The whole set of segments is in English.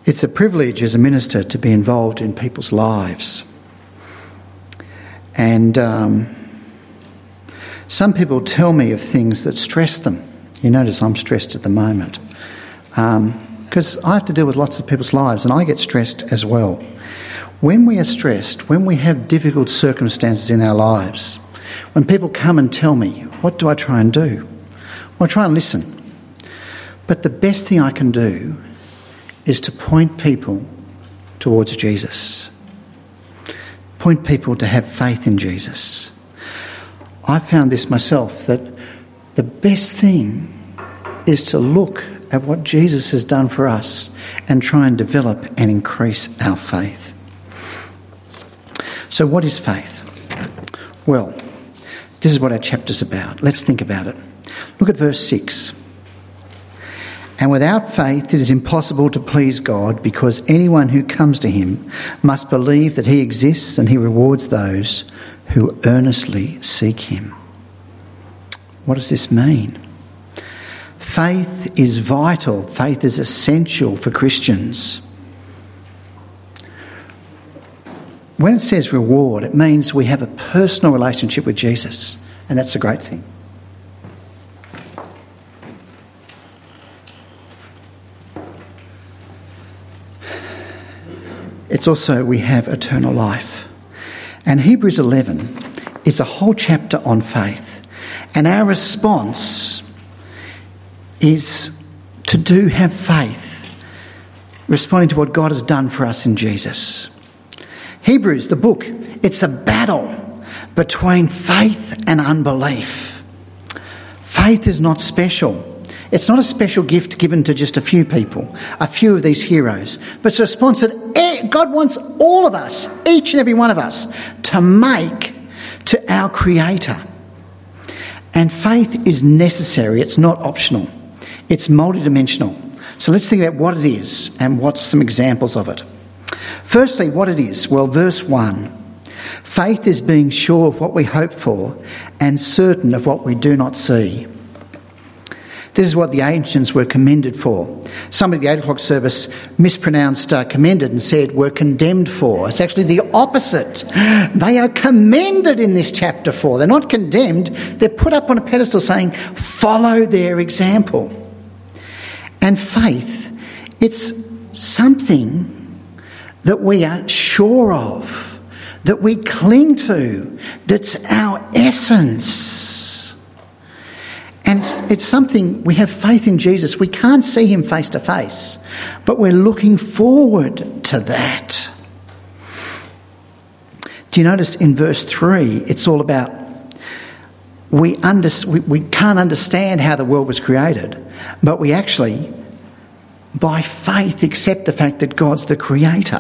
It's a privilege as a minister to be involved in people's lives. And some people tell me of things that stress them. You notice I'm stressed at the moment. Because I have to deal with lots of people's lives and I get stressed as well. When we are stressed, when we have difficult circumstances in our lives, when people come and tell me, what do I try and do? Well, I try and listen. But the best thing I can do is to point people towards Jesus. Point people to have faith in Jesus. I found this myself, that the best thing is to look at what Jesus has done for us and try and develop and increase our faith. So what is faith? Well, this is what our chapter's about. Let's think about it. Look at verse 6. And without faith it is impossible to please God, because anyone who comes to him must believe that he exists and he rewards those who earnestly seek him. What does this mean? Faith is vital. Faith is essential for Christians. When it says reward, it means we have a personal relationship with Jesus, and that's a great thing. It's also we have eternal life. And Hebrews 11 is a whole chapter on faith. And our response is to have faith, responding to what God has done for us in Jesus. Hebrews, the book, it's a battle between faith and unbelief. Faith is not special. It's not a special gift given to just a few people, a few of these heroes, but it's a response that God wants all of us, each and every one of us, to make to our Creator. And faith is necessary. It's not optional. It's multidimensional. So let's think about what it is and what's some examples of it. Firstly, what it is. Well, verse 1. Faith is being sure of what we hope for and certain of what we do not see. This is what the ancients were commended for. Somebody at the 8 o'clock service mispronounced commended and said were condemned for. It's actually the opposite. They are commended in this chapter 4. They're not condemned. They're put up on a pedestal saying, follow their example. And faith, it's something that we are sure of, that we cling to, that's our essence. And it's something, we have faith in Jesus. We can't see him face to face, but we're looking forward to that. Do you notice in verse 3, it's all about we can't understand how the world was created, but we actually, by faith, accept the fact that God's the creator.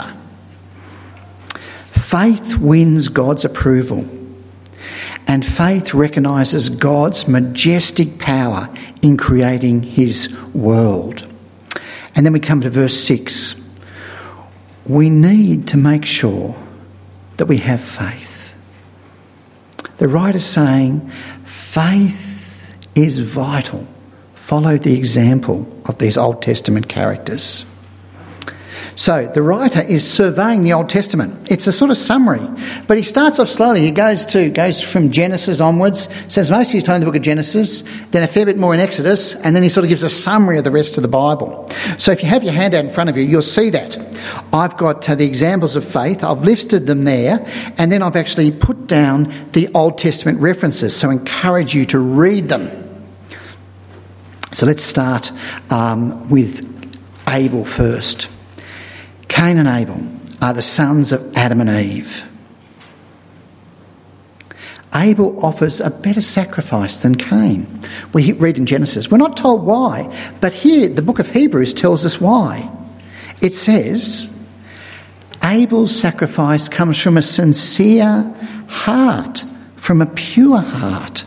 Faith wins God's approval. And faith recognises God's majestic power in creating his world. And then we come to verse 6. We need to make sure that we have faith. The writer's saying faith is vital. Follow the example of these Old Testament characters. So the writer is surveying the Old Testament. It's a sort of summary, but he starts off slowly. He goes from Genesis onwards, says most of his time in the book of Genesis, then a fair bit more in Exodus, and then he sort of gives a summary of the rest of the Bible. So if you have your handout in front of you, you'll see that. I've got the examples of faith. I've listed them there, and then I've actually put down the Old Testament references, so I encourage you to read them. So let's start with Abel first. Cain and Abel are the sons of Adam and Eve. Abel offers a better sacrifice than Cain. We read in Genesis. We're not told why, but here the book of Hebrews tells us why. It says, Abel's sacrifice comes from a sincere heart, from a pure heart.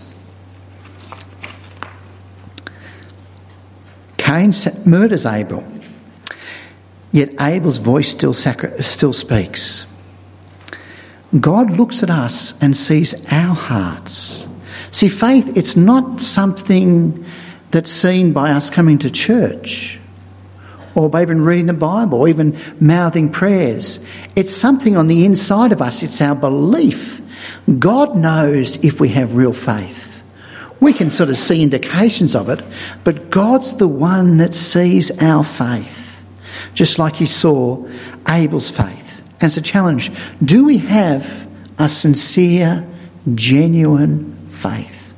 Cain murders Abel. Yet Abel's voice still speaks. God looks at us and sees our hearts. See, faith, it's not something that's seen by us coming to church or maybe reading the Bible, or even mouthing prayers. It's something on the inside of us. It's our belief. God knows if we have real faith. We can sort of see indications of it, but God's the one that sees our faith, just like he saw Abel's faith. And it's a challenge. Do we have a sincere, genuine faith?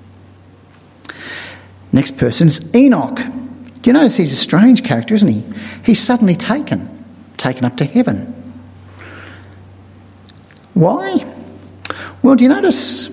Next person is Enoch. Do you notice he's a strange character, isn't he? He's suddenly taken up to heaven. Why? Well, do you notice?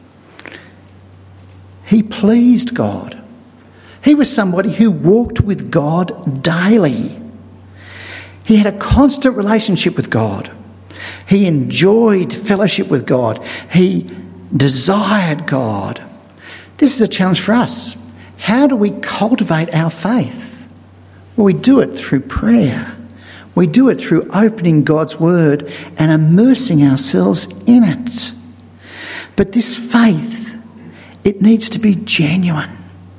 He pleased God. He was somebody who walked with God daily. He had a constant relationship with God. He enjoyed fellowship with God. He desired God. This is a challenge for us. How do we cultivate our faith? Well, we do it through prayer. We do it through opening God's word and immersing ourselves in it. But this faith, it needs to be genuine.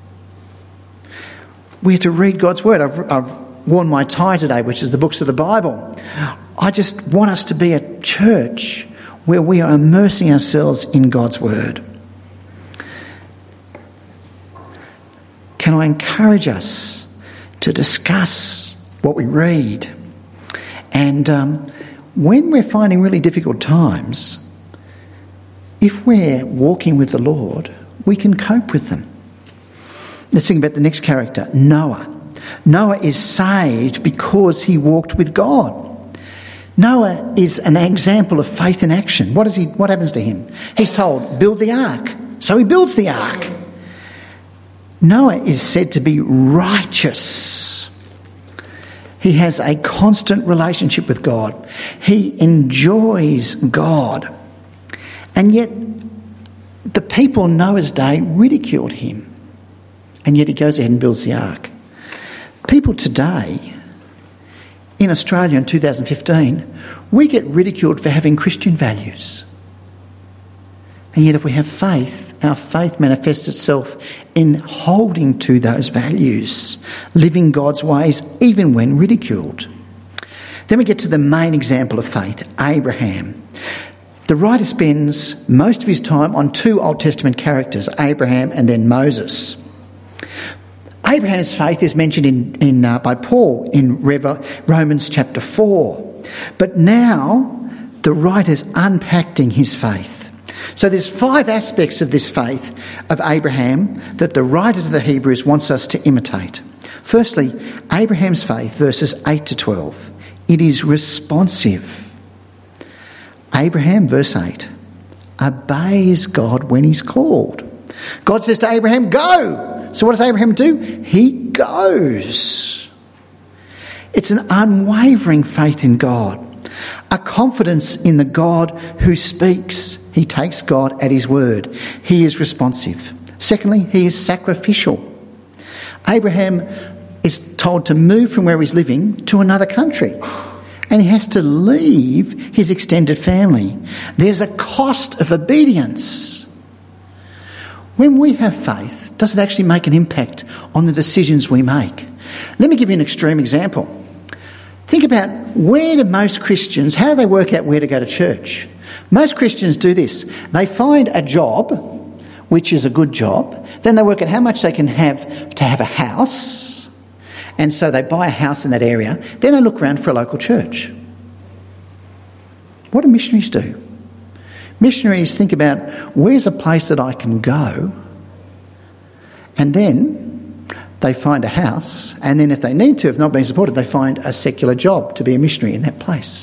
We have to read God's word. I've worn my tie today, which is the books of the Bible. I just want us to be a church where we are immersing ourselves in God's word. Can I encourage us to discuss what we read? And when we're finding really difficult times, if we're walking with the Lord, we can cope with them. Let's think about the next character, Noah. Noah is saved because he walked with God. Noah is an example of faith in action. What happens to him? He's told, build the ark. So he builds the ark. Noah is said to be righteous. He has a constant relationship with God. He enjoys God. And yet, the people in Noah's day ridiculed him. And yet he goes ahead and builds the ark. People today, in Australia in 2015, we get ridiculed for having Christian values. And yet if we have faith, our faith manifests itself in holding to those values, living God's ways even when ridiculed. Then we get to the main example of faith, Abraham. The writer spends most of his time on two Old Testament characters, Abraham and then Moses. Abraham's faith is mentioned by Paul in Romans chapter 4. But now the writer's unpacking his faith. So there's 5 aspects of this faith of Abraham that the writer to the Hebrews wants us to imitate. Firstly, Abraham's faith, verses 8 to 12. It is responsive. Abraham, verse 8, obeys God when he's called. God says to Abraham, go. So what does Abraham do? He goes. It's an unwavering faith in God, a confidence in the God who speaks. He takes God at his word. He is responsive. Secondly, he is sacrificial. Abraham is told to move from where he's living to another country, and he has to leave his extended family. There's a cost of obedience. When we have faith, does it actually make an impact on the decisions we make? Let me give you an extreme example. Think about how do they work out where to go to church? Most Christians do this. They find a job, which is a good job. Then they work out how much they can have to have a house. And so they buy a house in that area. Then they look around for a local church. What do missionaries do? Missionaries think about where's a place that I can go, and then they find a house, and then if they need to, if not being supported, they find a secular job to be a missionary in that place.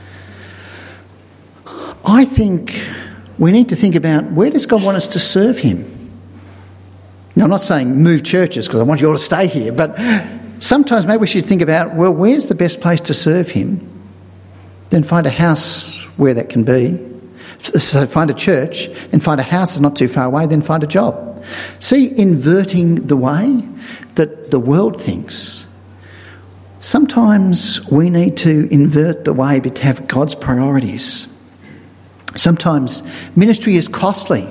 I think we need to think about where does God want us to serve him? Now, I'm not saying move churches because I want you all to stay here, but sometimes maybe we should think about, well, where's the best place to serve him? Then find a house where that can be. So find a church, then find a house that's not too far away, then find a job. See, inverting the way that the world thinks. Sometimes we need to invert the way to have God's priorities. Sometimes ministry is costly.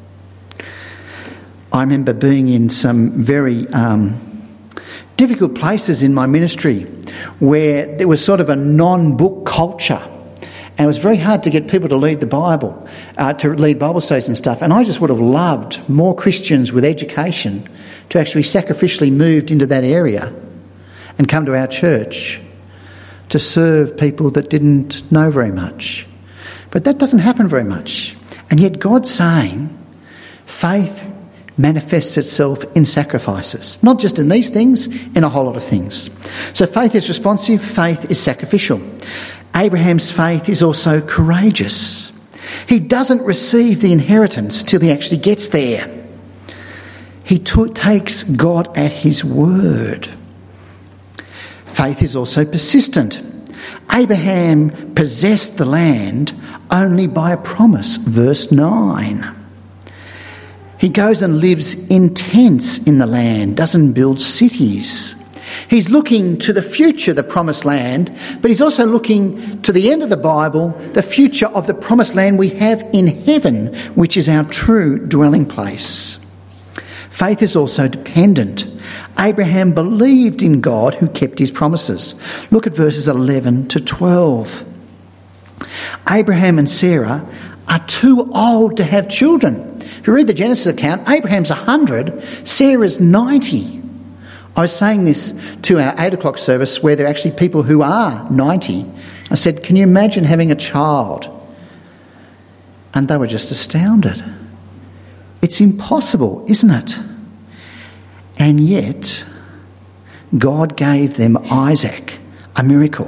I remember being in some very difficult places in my ministry where there was sort of a non-book culture. And it was very hard to get people to read the Bible, to lead Bible studies and stuff. And I just would have loved more Christians with education to actually sacrificially moved into that area and come to our church to serve people that didn't know very much. But that doesn't happen very much. And yet God's saying faith manifests itself in sacrifices. Not just in these things, in a whole lot of things. So faith is responsive, faith is sacrificial. Abraham's faith is also courageous. He doesn't receive the inheritance till he actually gets there. He takes God at his word. Faith is also persistent. Abraham possessed the land only by a promise, verse 9. He goes and lives in tents in the land, doesn't build cities. He's looking to the future, the promised land, but he's also looking to the end of the Bible, the future of the promised land we have in heaven, which is our true dwelling place. Faith is also dependent. Abraham believed in God who kept his promises. Look at verses 11 to 12. Abraham and Sarah are too old to have children. If you read the Genesis account, Abraham's 100, Sarah's 90. I was saying this to our 8 o'clock service where there are actually people who are 90. I said, can you imagine having a child? And they were just astounded. It's impossible, isn't it? And yet, God gave them Isaac, a miracle.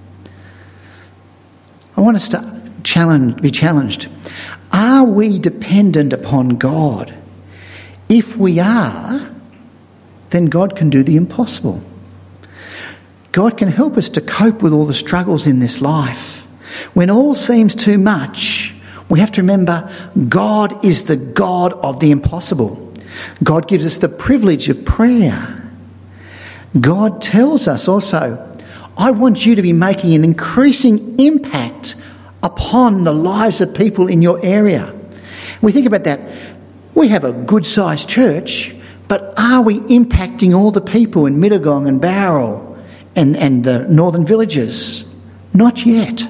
I want us to be challenged. Are we dependent upon God? If we are, then God can do the impossible. God can help us to cope with all the struggles in this life. When all seems too much, we have to remember God is the God of the impossible. God gives us the privilege of prayer. God tells us also, I want you to be making an increasing impact upon the lives of people in your area. We think about that. We have a good-sized church, but are we impacting all the people in Mittagong and Bowral and the northern villages? Not yet.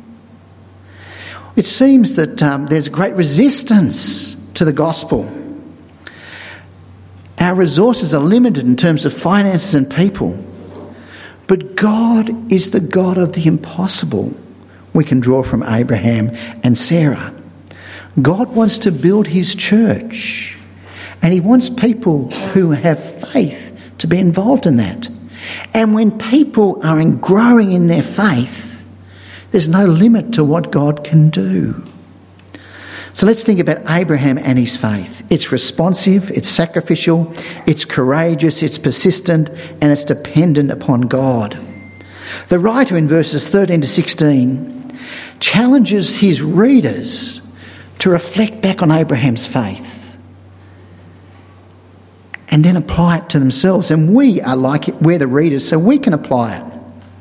It seems that there's great resistance to the gospel. Our resources are limited in terms of finances and people. But God is the God of the impossible. We can draw from Abraham and Sarah. God wants to build his church. And he wants people who have faith to be involved in that. And when people are growing in their faith, there's no limit to what God can do. So let's think about Abraham and his faith. It's responsive, it's sacrificial, it's courageous, it's persistent, and it's dependent upon God. The writer in verses 13 to 16 challenges his readers to reflect back on Abraham's faith and then apply it to themselves. And we are like it, we're the readers, so we can apply it.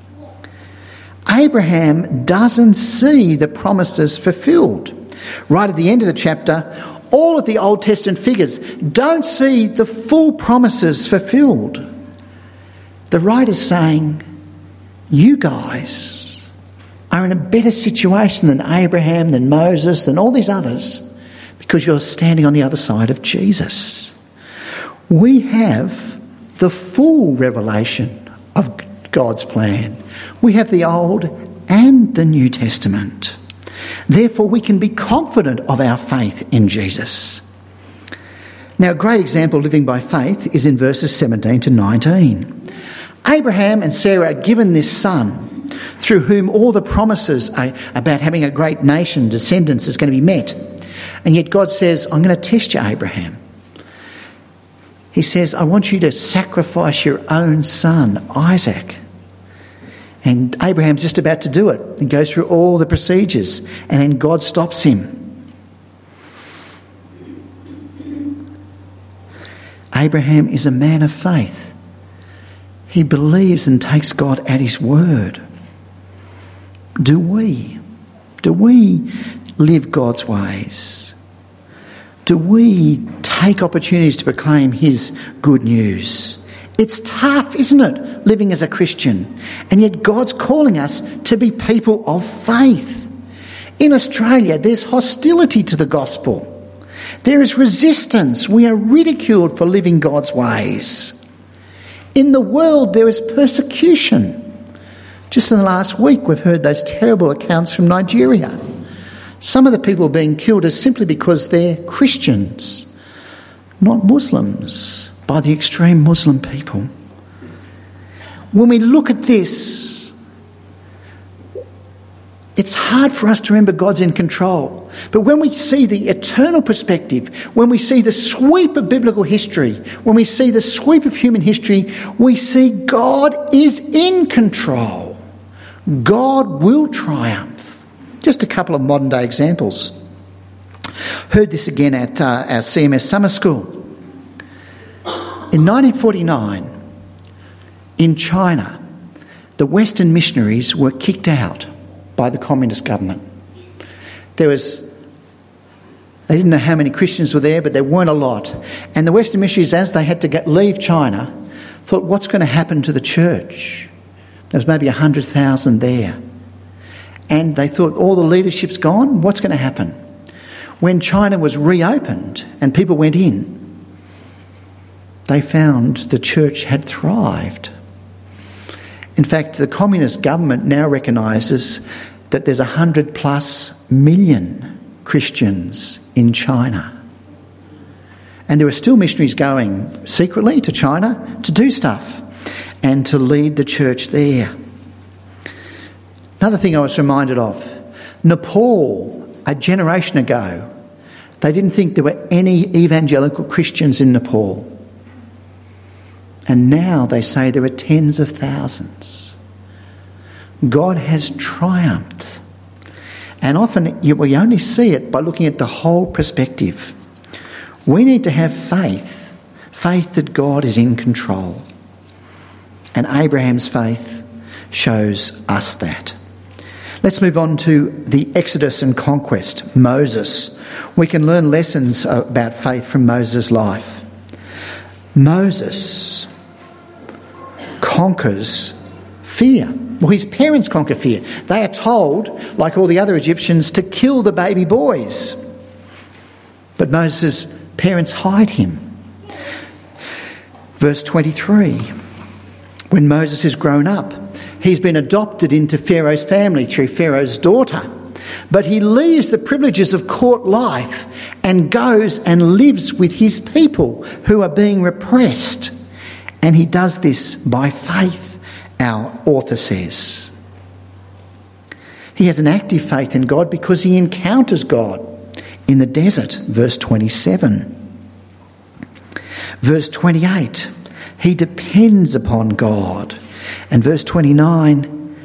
Abraham doesn't see the promises fulfilled. Right at the end of the chapter, all of the Old Testament figures don't see the full promises fulfilled. The writer's saying, you guys are in a better situation than Abraham, than Moses, than all these others, because you're standing on the other side of Jesus. We have the full revelation of God's plan. We have the Old and the New Testament. Therefore, we can be confident of our faith in Jesus. Now, a great example of living by faith is in verses 17 to 19. Abraham and Sarah are given this son through whom all the promises about having a great nation, descendants, is going to be met. And yet God says, I'm going to test you, Abraham. He says, I want you to sacrifice your own son, Isaac. And Abraham's just about to do it. He goes through all the procedures, and then God stops him. Abraham is a man of faith. He believes and takes God at his word. Do we? Do we live God's ways? Do we take opportunities to proclaim his good news It's tough, isn't it, living as a Christian? And yet God's calling us to be people of faith. In Australia, there's hostility to the gospel. There is resistance. We are ridiculed for living God's ways. In the world, there is persecution. Just in the last week, we've heard those terrible accounts from Nigeria. Some of the people being killed is simply because they're Christians, not Muslims, by the extreme Muslim people. When we look at this, it's hard for us to remember God's in control. But when we see the eternal perspective, when we see the sweep of biblical history, when we see the sweep of human history, we see God is in control. God will triumph. Just a couple of modern day examples. Heard this again at our CMS summer school. In 1949, in China, the Western missionaries were kicked out by the communist government. They didn't know how many Christians were there, but there weren't a lot. And the Western missionaries, as they had to leave China, thought, what's going to happen to the church? There was maybe 100,000 there. And they thought, all the leadership's gone, what's going to happen? When China was reopened and people went in, they found the church had thrived. In fact, the communist government now recognises that there's 100+ million Christians in China. And there are still missionaries going secretly to China to do stuff and to lead the church there. Another thing I was reminded of, Nepal, a generation ago, they didn't think there were any evangelical Christians in Nepal. And now they say there are tens of thousands. God has triumphed. And often we only see it by looking at the whole perspective. We need to have faith that God is in control. And Abraham's faith shows us that. Let's move on to the Exodus and conquest, Moses. We can learn lessons about faith from Moses' life. Moses conquers fear. Well, his parents conquer fear. They are told, like all the other Egyptians, to kill the baby boys. But Moses' parents hide him. Verse 23, when Moses is grown up, he's been adopted into Pharaoh's family through Pharaoh's daughter. But he leaves the privileges of court life and goes and lives with his people who are being repressed. And he does this by faith, our author says. He has an active faith in God because he encounters God in the desert, verse 27. Verse 28, he depends upon God. And verse 29,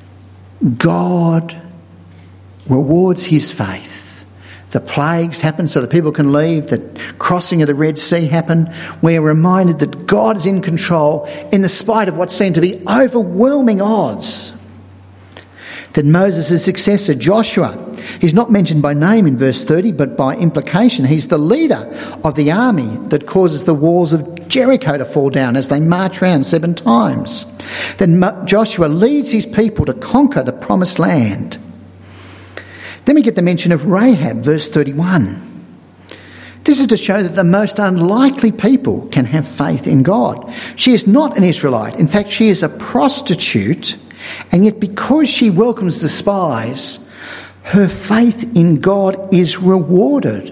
God rewards his faith. The plagues happen so that people can leave. The crossing of the Red Sea happened. We're reminded that God is in control in the spite of what seemed to be overwhelming odds. That Moses' successor, Joshua, he's not mentioned by name in verse 30, but by implication. He's the leader of the army that causes the walls of Jericho to fall down as they march around 7 times. Then Joshua leads his people to conquer the promised land. Then we get the mention of Rahab, verse 31. This is to show that the most unlikely people can have faith in God. She is not an Israelite. In fact, she is a prostitute, and yet because she welcomes the spies, her faith in God is rewarded.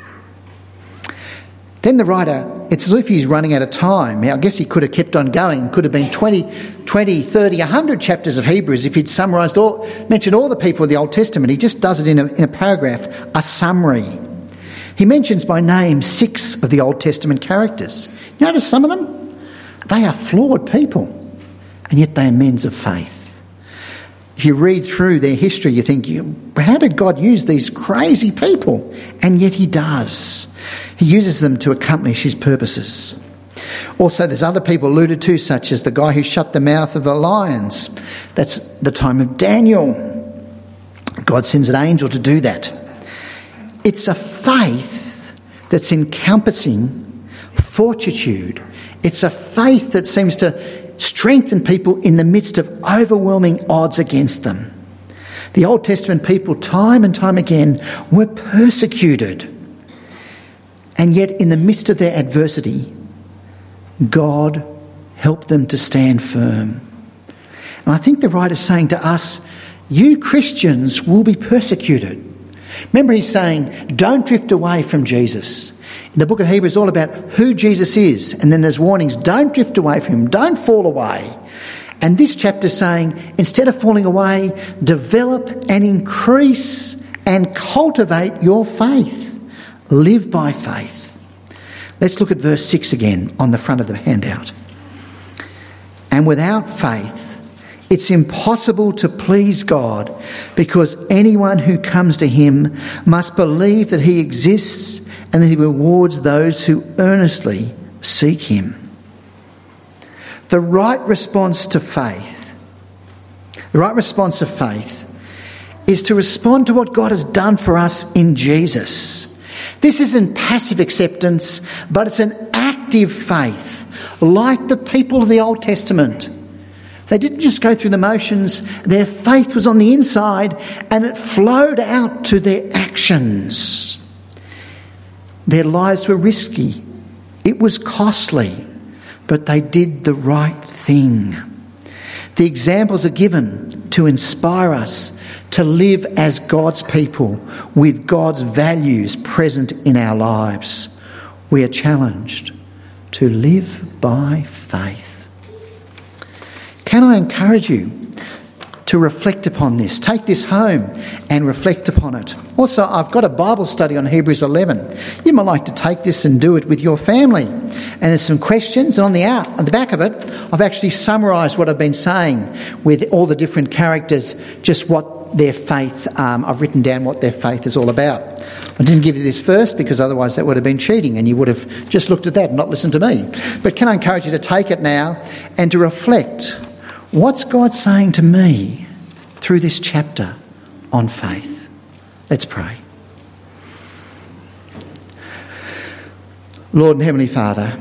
Then the writer, it's as if he's running out of time. I guess he could have kept on going. Could have been 20, 30, 100 chapters of Hebrews if he'd mentioned all the people of the Old Testament. He just does it in a paragraph, a summary. He mentions by name 6 of the Old Testament characters. Notice some of them? They are flawed people, and yet they are men of faith. If you read through their history, you think, how did God use these crazy people? And yet he does. He uses them to accomplish his purposes. Also, there's other people alluded to, such as the guy who shut the mouth of the lions. That's the time of Daniel. God sends an angel to do that. It's a faith that's encompassing fortitude It's a faith that seems to strengthen people in the midst of overwhelming odds against them. The Old Testament people, time and time again, were persecuted. And yet, in the midst of their adversity, God helped them to stand firm. And I think the writer's saying to us, you Christians will be persecuted. Remember, he's saying, don't drift away from Jesus. In the book of Hebrews, it's all about who Jesus is. And then there's warnings, don't drift away from him, don't fall away. And this chapter is saying, instead of falling away, develop and increase and cultivate your faith. Live by faith. Let's look at verse 6 again on the front of the handout. And without faith, it's impossible to please God, because anyone who comes to him must believe that he exists and that he rewards those who earnestly seek him. The right response to faith, is to respond to what God has done for us in Jesus. This isn't passive acceptance, but it's an active faith, like the people of the Old Testament. They didn't just go through the motions. Their faith was on the inside and it flowed out to their actions. Their lives were risky. It was costly, but they did the right thing. The examples are given to inspire us to live as God's people with God's values present in our lives. We are challenged to live by faith. Can I encourage you to reflect upon this? Take this home and reflect upon it. Also, I've got a Bible study on Hebrews 11. You might like to take this and do it with your family. And there's some questions, and on the back of it, I've actually summarised what I've been saying with all the different characters, just what their faith, I've written down what their faith is all about. I didn't give you this first because otherwise that would have been cheating and you would have just looked at that and not listened to me. But can I encourage you to take it now and to reflect, what's God saying to me through this chapter on faith? Let's pray. Lord and Heavenly Father,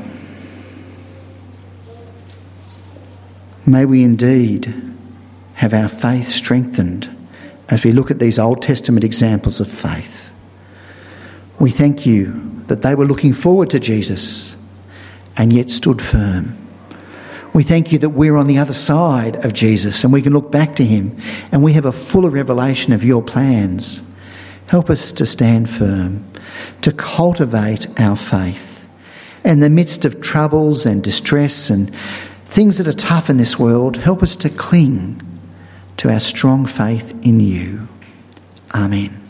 may we indeed have our faith strengthened as we look at these Old Testament examples of faith. We thank you that they were looking forward to Jesus and yet stood firm. We thank you that we're on the other side of Jesus and we can look back to him and we have a fuller revelation of your plans. Help us to stand firm, to cultivate our faith. In the midst of troubles and distress and things that are tough in this world, help us to cling to our strong faith in you. Amen.